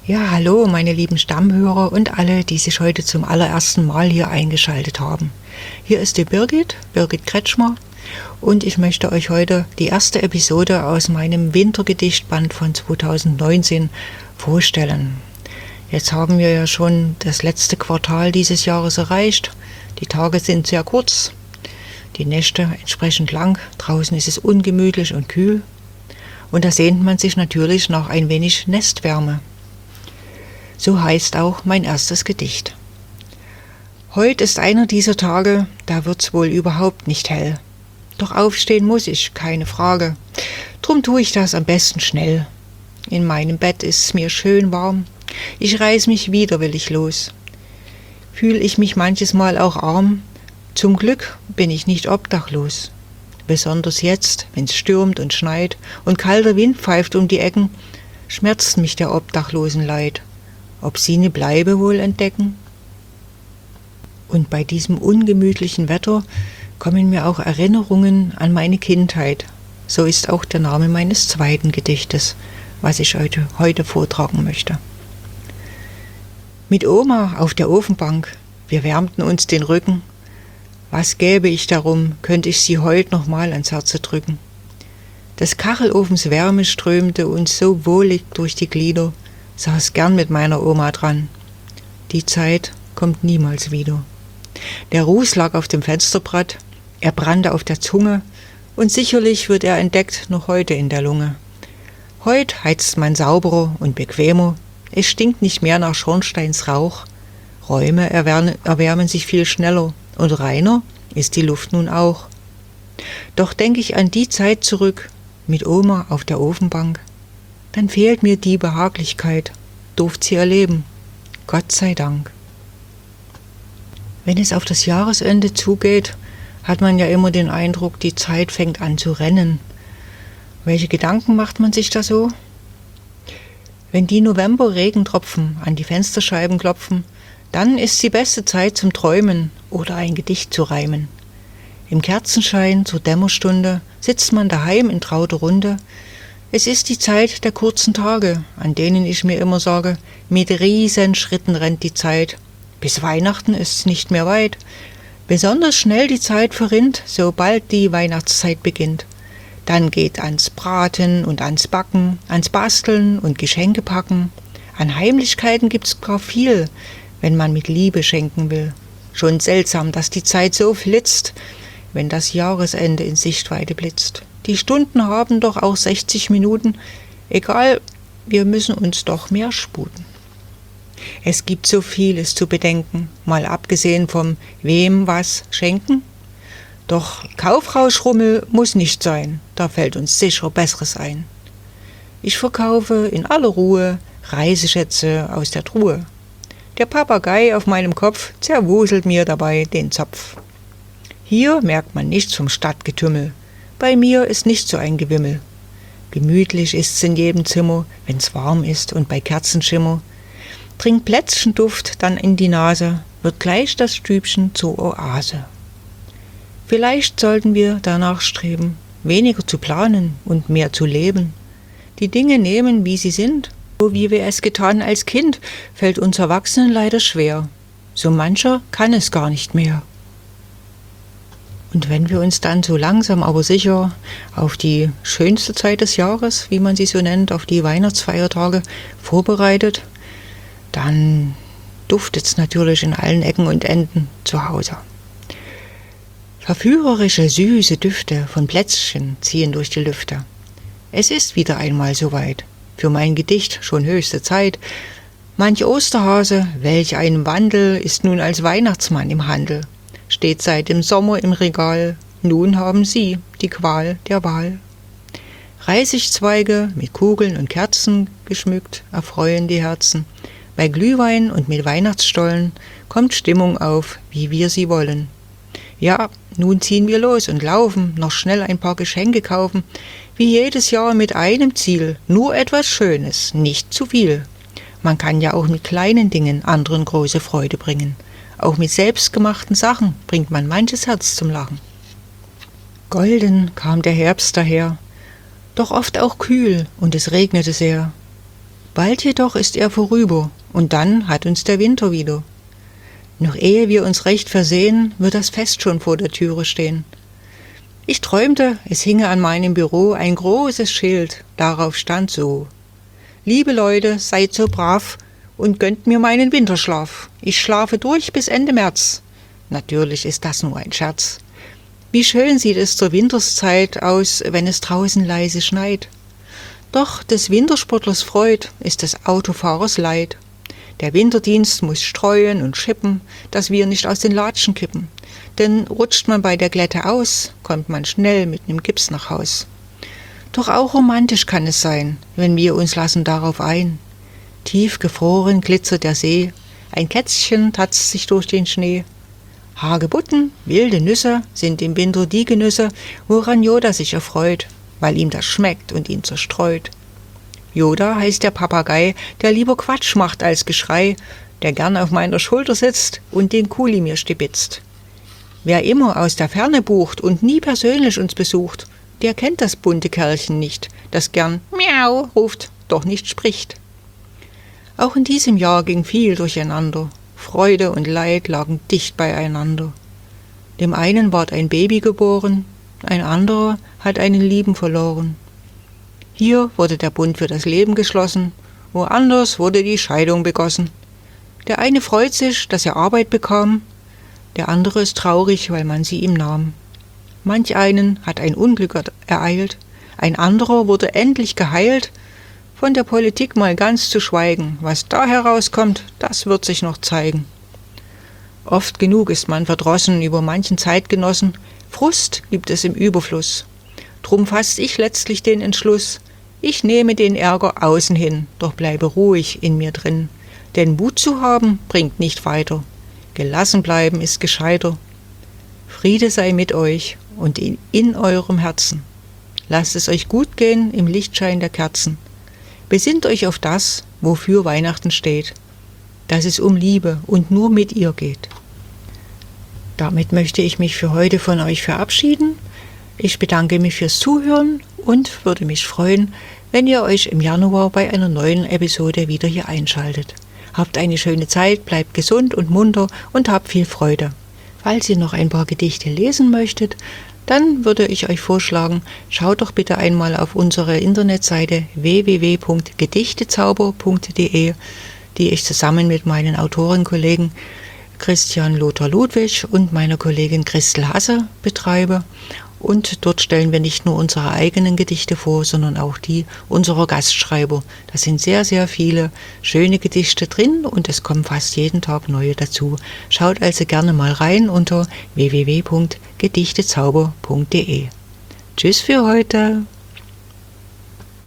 Ja, hallo, meine lieben Stammhörer und alle, die sich heute zum allerersten Mal hier eingeschaltet haben. Hier ist die Birgit Kretschmer, und ich möchte euch heute die erste Episode aus meinem Wintergedichtband von 2019 vorstellen. Jetzt haben wir ja schon das letzte Quartal dieses Jahres erreicht. Die Tage sind sehr kurz, die Nächte entsprechend lang, draußen ist es ungemütlich und kühl und da sehnt man sich natürlich nach ein wenig Nestwärme. So heißt auch mein erstes Gedicht. Heut ist einer dieser Tage, da wird's wohl überhaupt nicht hell. Doch aufstehen muss ich, keine Frage. Drum tue ich das am besten schnell. In meinem Bett ist's mir schön warm. Ich reiß mich widerwillig los. Fühl ich mich manches Mal auch arm. Zum Glück bin ich nicht obdachlos. Besonders jetzt, wenn's stürmt und schneit und kalter Wind pfeift um die Ecken, schmerzt mich der Obdachlosenleid. Ob sie ne Bleibe wohl entdecken? Und bei diesem ungemütlichen Wetter kommen mir auch Erinnerungen an meine Kindheit. So ist auch der Name meines zweiten Gedichtes, was ich heute vortragen möchte. Mit Oma auf der Ofenbank, wir wärmten uns den Rücken. Was gäbe ich darum, könnte ich sie heut noch mal ans Herze drücken. Des Kachelofens Wärme strömte uns so wohlig durch die Glieder, saß gern mit meiner Oma dran. Die Zeit kommt niemals wieder. Der Ruß lag auf dem Fensterbrett, er brannte auf der Zunge, und sicherlich wird er entdeckt noch heute in der Lunge. Heut heizt man sauberer und bequemer, es stinkt nicht mehr nach Schornsteins Rauch, Räume erwärmen sich viel schneller, und reiner ist die Luft nun auch. Doch denk ich an die Zeit zurück, mit Oma auf der Ofenbank, dann fehlt mir die Behaglichkeit, durft sie erleben, Gott sei Dank. Wenn es auf das Jahresende zugeht, hat man ja immer den Eindruck, die Zeit fängt an zu rennen. Welche Gedanken macht man sich da so? Wenn die November-Regentropfen an die Fensterscheiben klopfen, dann ist die beste Zeit zum Träumen oder ein Gedicht zu reimen. Im Kerzenschein zur Dämmerstunde sitzt man daheim in trauter Runde. Es ist die Zeit der kurzen Tage, an denen ich mir immer sage, mit riesen Schritten rennt die Zeit. Bis Weihnachten ist's nicht mehr weit. Besonders schnell die Zeit verrinnt, sobald die Weihnachtszeit beginnt. Dann geht ans Braten und ans Backen, ans Basteln und Geschenke packen. An Heimlichkeiten gibt's gar viel, wenn man mit Liebe schenken will. Schon seltsam, dass die Zeit so flitzt, wenn das Jahresende in Sichtweite blitzt. Die Stunden haben doch auch 60 Minuten. Egal, wir müssen uns doch mehr sputen. Es gibt so vieles zu bedenken, mal abgesehen vom wem was schenken. Doch Kaufrauschrummel muss nicht sein, da fällt uns sicher Besseres ein. Ich verkaufe in aller Ruhe Reiseschätze aus der Truhe. Der Papagei auf meinem Kopf zerwuselt mir dabei den Zopf. Hier merkt man nichts vom Stadtgetümmel. Bei mir ist nicht so ein Gewimmel. Gemütlich ist's in jedem Zimmer, wenn's warm ist und bei Kerzenschimmer. Dringt Plätzchenduft dann in die Nase, wird gleich das Stübchen zur Oase. Vielleicht sollten wir danach streben, weniger zu planen und mehr zu leben. Die Dinge nehmen, wie sie sind. So wie wir es getan als Kind, fällt uns Erwachsenen leider schwer. So mancher kann es gar nicht mehr. Und wenn wir uns dann so langsam aber sicher auf die schönste Zeit des Jahres, wie man sie so nennt, auf die Weihnachtsfeiertage vorbereitet, dann duftet's natürlich in allen Ecken und Enden zu Hause. Verführerische, süße Düfte von Plätzchen ziehen durch die Lüfte. Es ist wieder einmal soweit. Für mein Gedicht schon höchste Zeit. Manch Osterhase, welch ein Wandel, ist nun als Weihnachtsmann im Handel. Steht seit dem Sommer im Regal, nun haben Sie die Qual der Wahl. Reisigzweige mit Kugeln und Kerzen geschmückt erfreuen die Herzen. Bei Glühwein und mit Weihnachtsstollen kommt Stimmung auf, wie wir sie wollen. Ja, nun ziehen wir los und laufen, noch schnell ein paar Geschenke kaufen, wie jedes Jahr mit einem Ziel, nur etwas Schönes, nicht zu viel. Man kann ja auch mit kleinen Dingen anderen große Freude bringen. Auch mit selbstgemachten Sachen bringt man manches Herz zum Lachen. Golden kam der Herbst daher, doch oft auch kühl und es regnete sehr. Bald jedoch ist er vorüber, und dann hat uns der Winter wieder. Noch ehe wir uns recht versehen, wird das Fest schon vor der Türe stehen. Ich träumte, es hinge an meinem Büro ein großes Schild, darauf stand so: Liebe Leute, seid so brav und gönnt mir meinen Winterschlaf. Ich schlafe durch bis Ende März. Natürlich ist das nur ein Scherz. Wie schön sieht es zur Winterszeit aus, wenn es draußen leise schneit. Doch des Wintersportlers Freud ist des Autofahrers Leid. Der Winterdienst muss streuen und schippen, dass wir nicht aus den Latschen kippen. Denn rutscht man bei der Glätte aus, kommt man schnell mit nem Gips nach Haus. Doch auch romantisch kann es sein, wenn wir uns lassen darauf ein. Tief gefroren glitzert der See, ein Kätzchen tatzt sich durch den Schnee. Hagebutten, wilde Nüsse sind im Winter die Genüsse, woran Yoda sich erfreut, weil ihm das schmeckt und ihn zerstreut. Yoda heißt der Papagei, der lieber Quatsch macht als Geschrei, der gern auf meiner Schulter sitzt und den Kuli mir stibitzt. Wer immer aus der Ferne bucht und nie persönlich uns besucht, der kennt das bunte Kerlchen nicht, das gern Miau ruft, doch nicht spricht. Auch in diesem Jahr ging viel durcheinander, Freude und Leid lagen dicht beieinander. Dem einen ward ein Baby geboren, ein anderer hat einen Lieben verloren. Hier wurde der Bund für das Leben geschlossen, woanders wurde die Scheidung begossen. Der eine freut sich, dass er Arbeit bekam, der andere ist traurig, weil man sie ihm nahm. Manch einen hat ein Unglück ereilt, ein anderer wurde endlich geheilt. Von der Politik mal ganz zu schweigen, was da herauskommt, das wird sich noch zeigen. Oft genug ist man verdrossen über manchen Zeitgenossen, Frust gibt es im Überfluss. Drum fass ich letztlich den Entschluss, ich nehme den Ärger außen hin, doch bleibe ruhig in mir drin. Denn Wut zu haben bringt nicht weiter, gelassen bleiben ist gescheiter. Friede sei mit euch und in eurem Herzen. Lasst es euch gut gehen im Lichtschein der Kerzen. Besinnt euch auf das, wofür Weihnachten steht, dass es um Liebe und nur mit ihr geht. Damit möchte ich mich für heute von euch verabschieden. Ich bedanke mich fürs Zuhören und würde mich freuen, wenn ihr euch im Januar bei einer neuen Episode wieder hier einschaltet. Habt eine schöne Zeit, bleibt gesund und munter und habt viel Freude. Falls ihr noch ein paar Gedichte lesen möchtet, dann würde ich euch vorschlagen, schaut doch bitte einmal auf unsere Internetseite www.gedichtezauber.de, die ich zusammen mit meinen Autorenkollegen Christian Lothar Ludwig und meiner Kollegin Christel Hasse betreibe. Und dort stellen wir nicht nur unsere eigenen Gedichte vor, sondern auch die unserer Gastschreiber. Da sind sehr, sehr viele schöne Gedichte drin und es kommen fast jeden Tag neue dazu. Schaut also gerne mal rein unter www.gedichtezauber.de. Tschüss für heute!